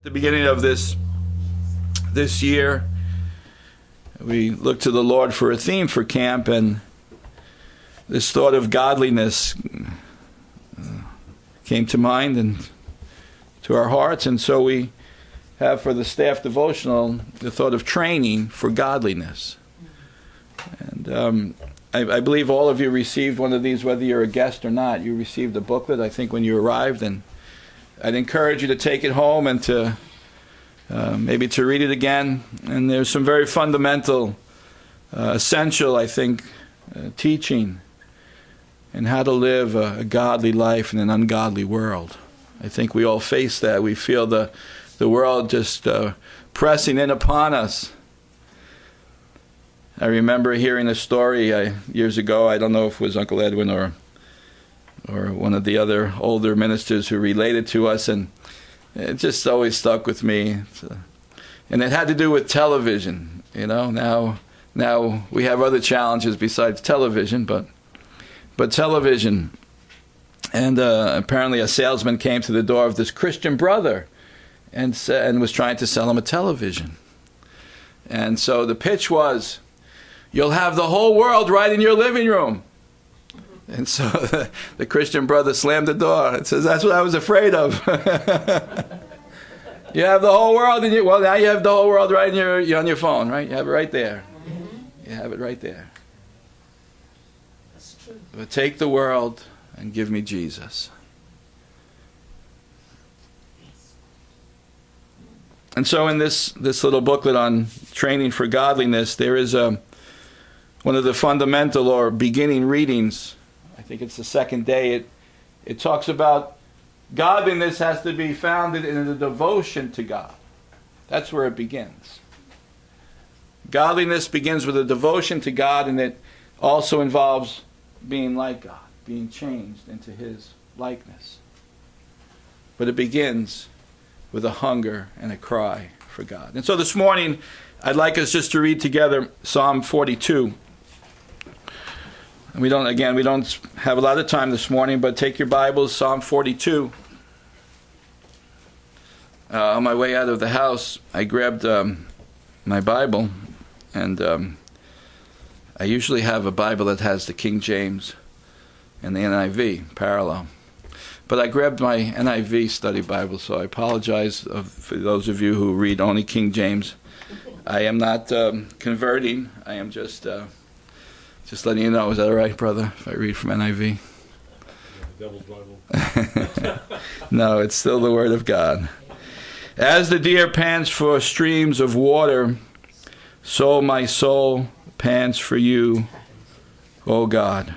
The beginning of this year, we looked to the Lord for a theme for camp, and this thought of godliness came to mind and to our hearts, and so we have for the staff devotional the thought of training for godliness. And I believe all of you received one of these, whether you're a guest or not. You received a booklet, I think, when you arrived, and I'd encourage you to take it home and to maybe to read it again. And there's some very fundamental, essential, I think, teaching in how to live a godly life in an ungodly world. I think we all face that. We feel the world just pressing in upon us. I remember hearing a story years ago. I don't know if it was Uncle Edwin or one of the other older ministers who related to us, and it just always stuck with me. And it had to do with television. You know, now we have other challenges besides television, but television. And apparently a salesman came to the door of this Christian brother and was trying to sell him a television. And so the pitch was, "You'll have the whole world right in your living room." And so the Christian brother slammed the door and says, "That's what I was afraid of." You have the whole world in your, well, now you have the whole world right on your phone, right? You have it right there. You have it right there. That's true. But take the world and give me Jesus. And so in this little booklet on training for godliness, there is one of the fundamental or beginning readings. I think it's the second day. It talks about godliness has to be founded in a devotion to God. That's where it begins. Godliness begins with a devotion to God, and it also involves being like God, being changed into His likeness. But it begins with a hunger and a cry for God. And so this morning, I'd like us just to read together Psalm 42. And we don't have a lot of time this morning, but take your Bibles, Psalm 42. On my way out of the house, I grabbed my Bible, and I usually have a Bible that has the King James and the NIV parallel. But I grabbed my NIV study Bible, so I apologize for those of you who read only King James. I am not converting. I am just letting you know. Is that all right, brother, if I read from NIV? The Devil's Bible. No, it's still the Word of God. As the deer pants for streams of water, so my soul pants for you, O God.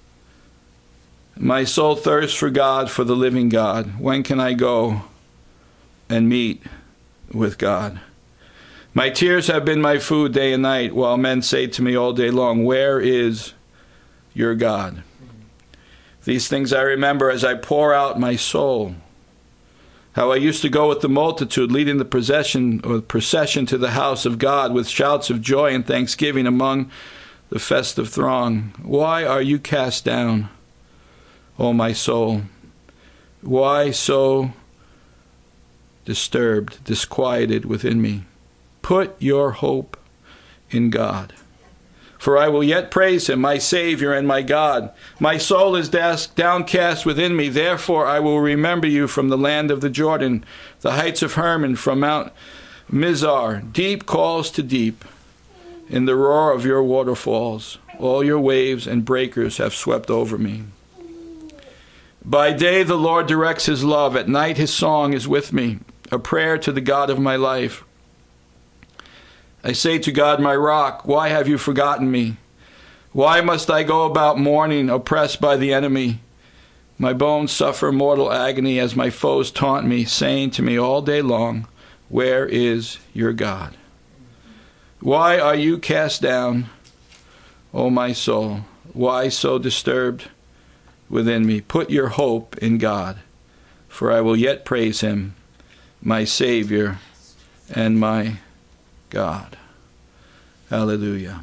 My soul thirsts for God, for the living God. When can I go and meet with God? My tears have been my food day and night, while men say to me all day long, "Where is your God?" These things I remember as I pour out my soul. How I used to go with the multitude, leading the procession to the house of God with shouts of joy and thanksgiving among the festive throng. Why are you cast down, O my soul? Why so disturbed, disquieted within me? Put your hope in God. For I will yet praise Him, my Savior and my God. My soul is downcast within me. Therefore I will remember you from the land of the Jordan, the heights of Hermon, from Mount Mizar. Deep calls to deep in the roar of your waterfalls. All your waves and breakers have swept over me. By day the Lord directs His love. At night His song is with me, a prayer to the God of my life. I say to God, my rock, why have you forgotten me? Why must I go about mourning, oppressed by the enemy? My bones suffer mortal agony as my foes taunt me, saying to me all day long, where is your God? Why are you cast down, O my soul? Why so disturbed within me? Put your hope in God, for I will yet praise Him, my Savior and my God. Hallelujah.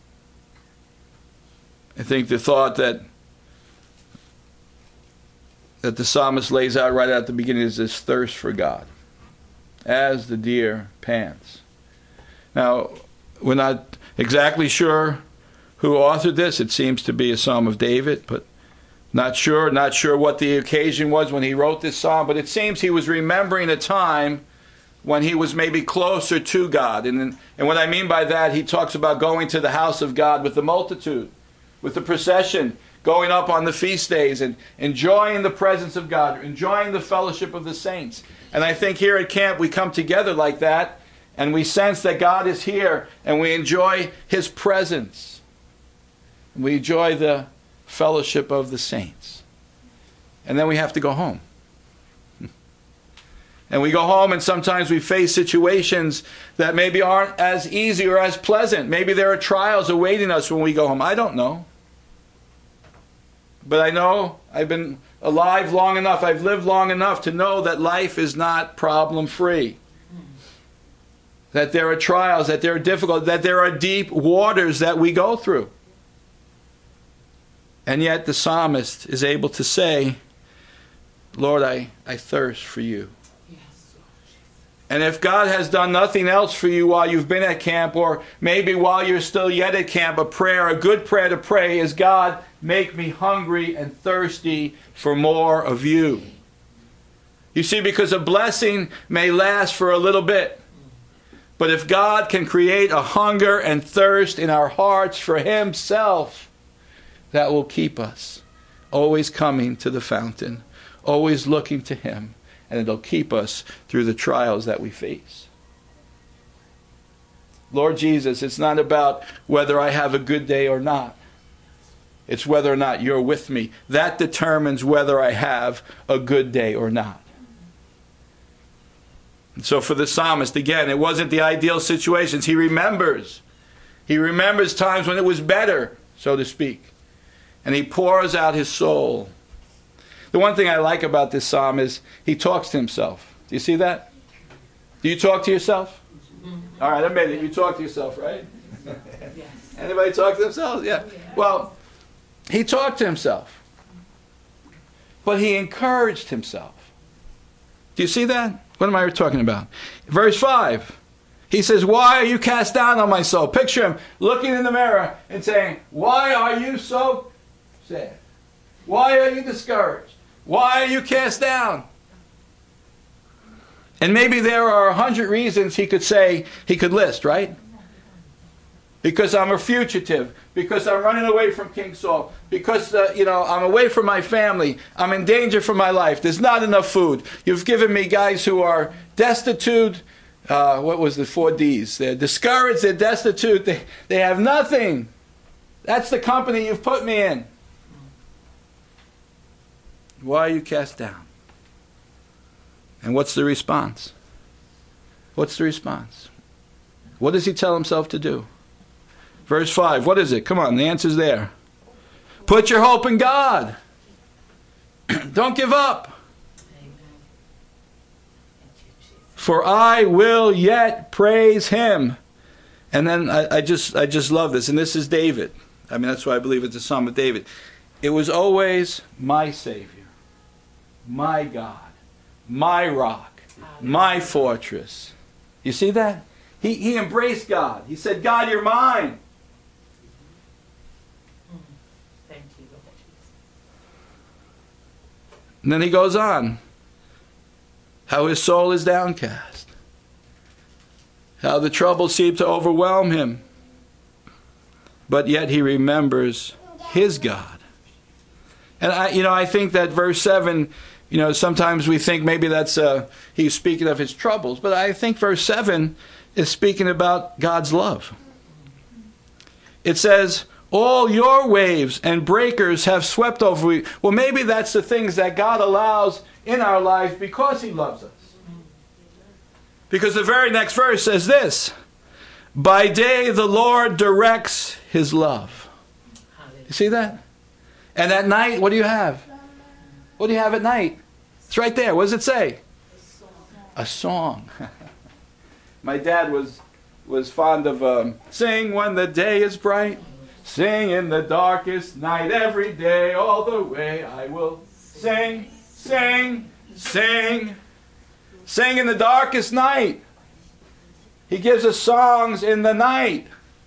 I think the thought that that the psalmist lays out right at the beginning is this thirst for God, as the deer pants. Now, we're not exactly sure who authored this. It seems to be a Psalm of David, but not sure what the occasion was when he wrote this psalm, but it seems he was remembering a time when he was maybe closer to God. And what I mean by that, he talks about going to the house of God with the multitude, with the procession, going up on the feast days and enjoying the presence of God, enjoying the fellowship of the saints. And I think here at camp we come together like that, and we sense that God is here, and we enjoy His presence. We enjoy the fellowship of the saints. And then we have to go home. And we go home, and sometimes we face situations that maybe aren't as easy or as pleasant. Maybe there are trials awaiting us when we go home. I don't know. But I know I've been alive long enough, I've lived long enough to know that life is not problem-free. That there are trials, that there are difficulties, that there are deep waters that we go through. And yet the psalmist is able to say, Lord, I thirst for you. And if God has done nothing else for you while you've been at camp, or maybe while you're still yet at camp, a good prayer to pray is, God, make me hungry and thirsty for more of you. You see, because a blessing may last for a little bit. But if God can create a hunger and thirst in our hearts for Himself, that will keep us always coming to the fountain, always looking to Him. And it'll keep us through the trials that we face. Lord Jesus, it's not about whether I have a good day or not. It's whether or not you're with me. That determines whether I have a good day or not. And so for the psalmist, again, it wasn't the ideal situations. He remembers. He remembers times when it was better, so to speak. And he pours out his soul. The one thing I like about this psalm is he talks to himself. Do you see that? Do you talk to yourself? All right, I made it. You talk to yourself, right? Yes. Anybody talk to themselves? Yeah. Well, he talked to himself. But he encouraged himself. Do you see that? What am I talking about? Verse 5. He says, why are you cast down on my soul? Picture him looking in the mirror and saying, why are you so sad? Why are you discouraged? Why are you cast down? And maybe there are 100 reasons he could list, right? Because I'm a fugitive. Because I'm running away from King Saul. Because, I'm away from my family. I'm in danger for my life. There's not enough food. You've given me guys who are destitute. What was the 4 Ds? They're discouraged. They're destitute. They have nothing. That's the company you've put me in. Why are you cast down? And what's the response? What's the response? What does he tell himself to do? Verse 5, what is it? Come on, the answer's there. Put your hope in God. Don't give up. For I will yet praise Him. And then I just love this. And this is David. I mean, that's why I believe it's a Psalm of David. It was always my Savior, my God, my rock, my fortress. You see that? He embraced God. He said, God, you're mine. Thank you, Lord Jesus. And then he goes on. How his soul is downcast. How the troubles seem to overwhelm him. But yet he remembers his God. And I think that verse 7, sometimes we think maybe that's he's speaking of his troubles, but I think verse 7 is speaking about God's love. It says, all your waves and breakers have swept over me. Well, maybe that's the things that God allows in our life because He loves us. Because the very next verse says this, by day the Lord directs His love. You see that? And at night, what do you have? What do you have at night? It's right there. What does it say? A song. My dad was fond of sing when the day is bright, sing in the darkest night, every day, all the way I will sing, Sing, sing, sing in the darkest night. He gives us songs in the night.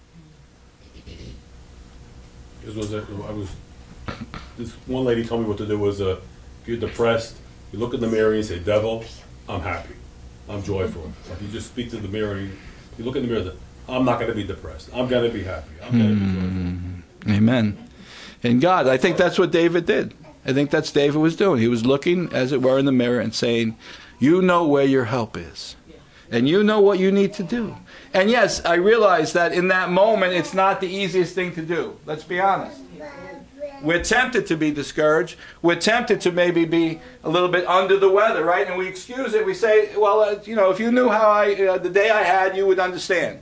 This one lady told me what to do was, if you're depressed, you look in the mirror and you say, "Devil, I'm happy. I'm joyful." Like you just speak to the mirror and you look in the mirror and say, "I'm not going to be depressed. I'm going to be happy. I'm going to be joyful." Amen. In God, I think that's what David did. I think that's David was doing. He was looking, as it were, in the mirror and saying, you know where your help is. And you know what you need to do. And yes, I realize that in that moment, it's not the easiest thing to do. Let's be honest. We're tempted to be discouraged. We're tempted to maybe be a little bit under the weather, right? And we excuse it. We say, well, if you knew how the day I had, you would understand.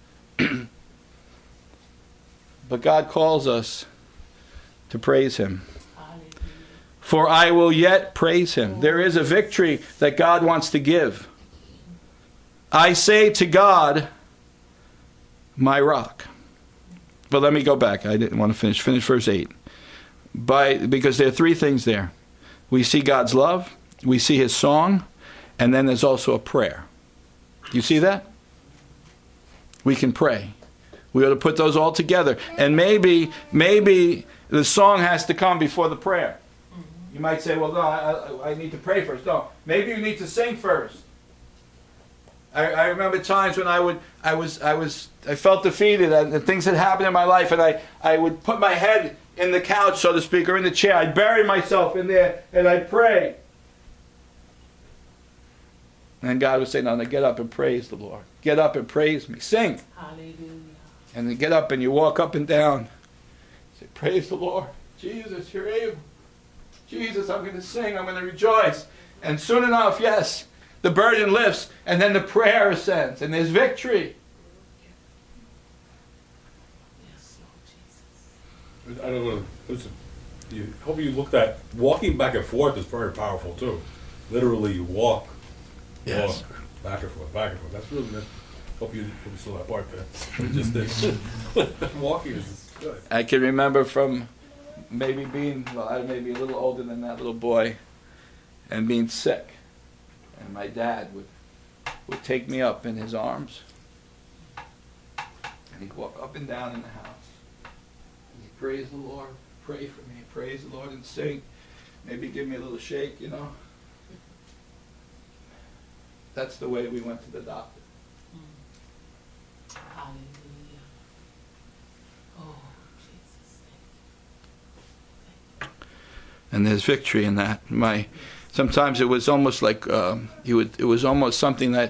But God calls us to praise Him. For I will yet praise Him. There is a victory that God wants to give. I say to God, my rock. But let me go back. I didn't want to finish. Finish verse 8. Because there are three things there. We see God's love, we see His song, and then there's also a prayer. You see that? We can pray. We ought to put those all together. And maybe the song has to come before the prayer. You might say, well, no, I need to pray first. No, maybe you need to sing first. I remember times when I felt defeated and things had happened in my life, and I would put my head in the couch, so to speak, or in the chair. I'd bury myself in there and I'd pray. And God would say, no, get up and praise the Lord. Get up and praise me. Sing. Hallelujah. And then get up and you walk up and down. Say, praise the Lord. Jesus, you're able. Jesus, I'm going to sing. I'm going to rejoice. And soon enough, yes, the burden lifts, and then the prayer ascends, and there's victory. Yes, Lord Jesus. I don't know. Listen, hope you looked at walking back and forth is very powerful too. Literally, you walk Yes. back and forth, back and forth. That's really good. Hope you saw that part there. Just this. Walking is good. I can remember from maybe being, I may be a little older than that little boy, and being sick. And my dad would take me up in his arms, and he'd walk up and down in the house. And he'd praise the Lord, pray for me, praise the Lord, and sing. Maybe give me a little shake, That's the way we went to the doctor. Hallelujah. Oh, Jesus. Thank you. And there's victory in that. Sometimes it was almost like it was almost something that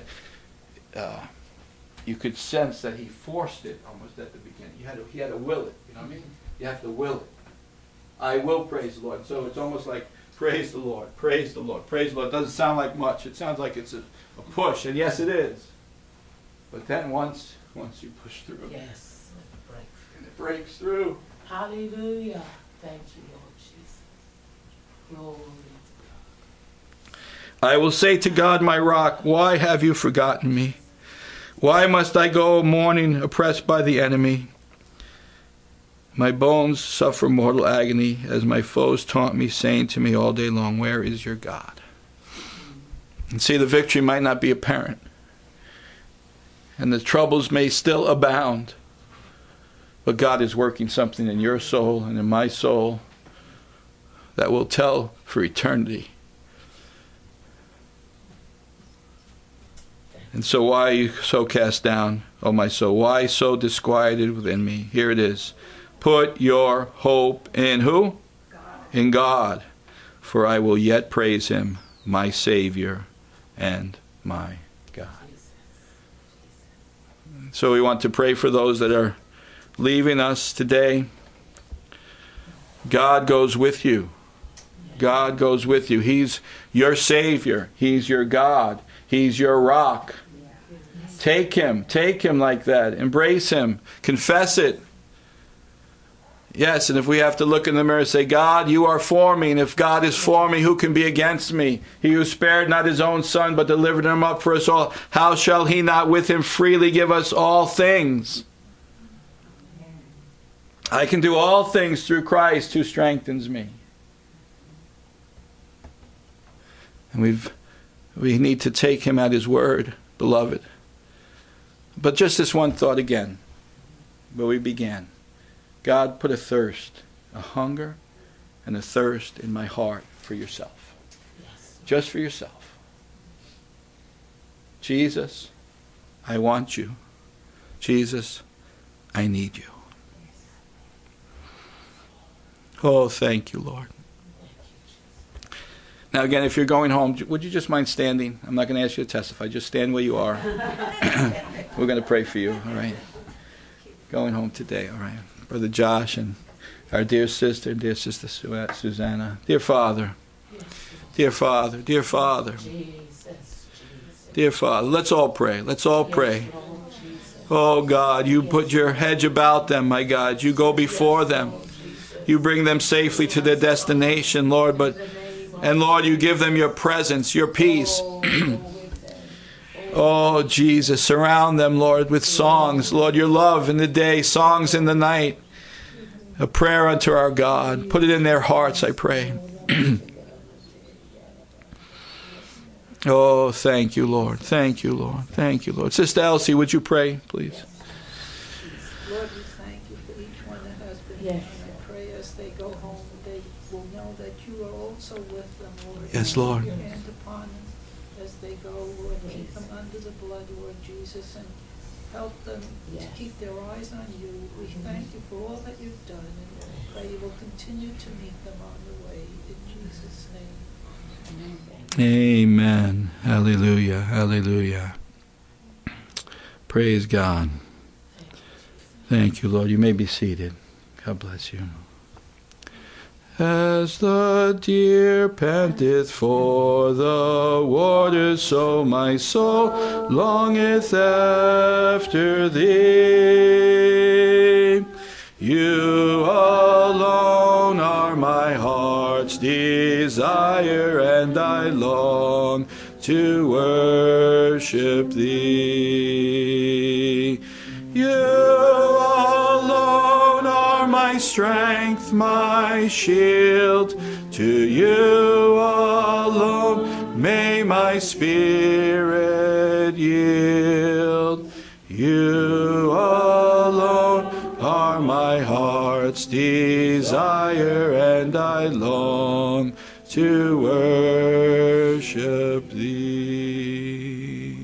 you could sense that he forced it almost at the beginning. He had to will it. You know what I mean? You have to will it. I will praise the Lord. So it's almost like praise the Lord, praise the Lord, praise the Lord. It doesn't sound like much. It sounds like it's a push, and yes, it is. But then once you push through, Yes, let it break through. and it breaks through. Hallelujah. Thank you, Lord Jesus. Glory to God. I will say to God, my rock, why have you forgotten me? Why must I go mourning, oppressed by the enemy? My bones suffer mortal agony as my foes taunt me, saying to me all day long, where is your God? And see, the victory might not be apparent, and the troubles may still abound, but God is working something in your soul and in my soul that will tell for eternity. And so why are you so cast down, O my soul? Why so disquieted within me? Here it is. Put your hope in who? God. In God. For I will yet praise Him, my Savior and my God. Jesus. So we want to pray for those that are leaving us today. God goes with you. God goes with you. He's your Savior. He's your God. He's your rock. Take Him like that. Embrace Him. Confess it. Yes, and if we have to look in the mirror and say, God, you are for me, and if God is for me, who can be against me? He who spared not His own Son, but delivered Him up for us all, how shall He not with Him freely give us all things? I can do all things through Christ who strengthens me. And we need to take him at his word, beloved. But just this one thought again, where we began. God, put a thirst, a hunger, and a thirst in my heart for yourself. Yes. Just for yourself. Jesus, I want you. Jesus, I need you. Oh, thank you, Lord. Now again, if you're going home, would you just mind standing? I'm not going to ask you to testify. Just stand where you are. We're going to pray for you, all right? Going home today, all right? Brother Josh and our dear sister Susanna. Dear Father, dear Father, dear Father, Jesus. dear Father, let's all pray. Let's all pray. Oh God, you put your hedge about them, my God. You go before them. You bring them safely to their destination, Lord. And Lord, you give them your presence, your peace. Oh, Jesus, surround them, Lord, with songs. Lord, your love in the day, songs in the night. A prayer unto our God. Put it in their hearts, I pray. Oh, thank you, Lord. Thank you, Lord. Thank you, Lord. Sister Elsie, would you pray, please? Lord, we thank you for each one that has been here. And I pray as they go home, they will know that you are also with them, Lord. Yes, Lord. Keep your hand upon them as they go, Lord. Keep them under the blood, Lord Jesus, and help them to keep their eyes on you. We thank you for all that you've done, and we pray you will continue to meet them on the way. In Jesus' name. Amen. Hallelujah. Hallelujah. Praise God. Thank you, Lord. You may be seated. God bless you. As the deer panteth for the water, so my soul longeth after thee. You alone are my heart's desire, and I long to worship thee. You alone are my strength, my shield. To you alone may my spirit yield. You alone are my heart's desire, and I long to worship thee.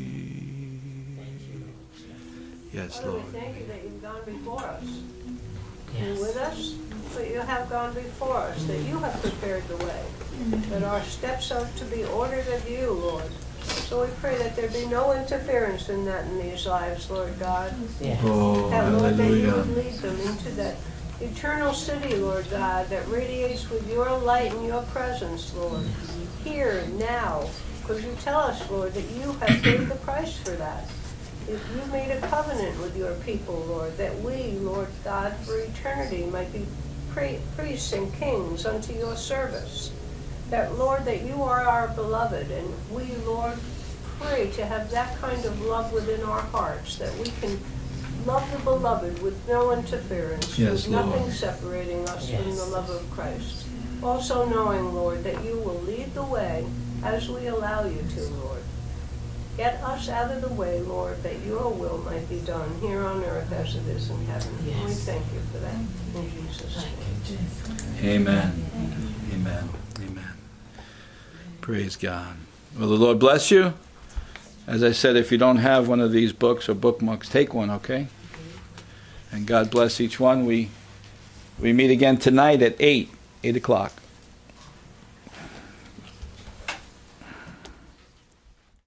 Yes, Lord. We thank you that you've gone before us. You're with us, but you have gone before us, that you have prepared the way, that our steps are to be ordered of you, Lord. So we pray that there be no interference in that in these lives, Lord God. Oh, That, Lord, that you hallelujah. would lead them into that eternal city, Lord God, that radiates with your light and your presence, Lord. Here, now, because you tell us, Lord, that you have paid the price for that. If you made a covenant with your people, Lord, that we, Lord God, for eternity might be priests and kings unto your service. That, Lord, that you are our beloved, and we, Lord, pray to have that kind of love within our hearts, that we can love the beloved with no interference, Yes, with nothing Lord. separating us from the love of Christ. Also knowing, Lord, that you will lead the way as we allow you to, Lord. Get us out of the way, Lord, that your will might be done here on earth as it is in heaven. And we Yes. thank you for that. In Jesus' Thank name. you, Jesus. Amen. Amen. Amen. Praise God. Well, the Lord bless you. As I said, if you don't have one of these books or bookmarks, take one, okay? And God bless each one. We meet again tonight at 8 o'clock.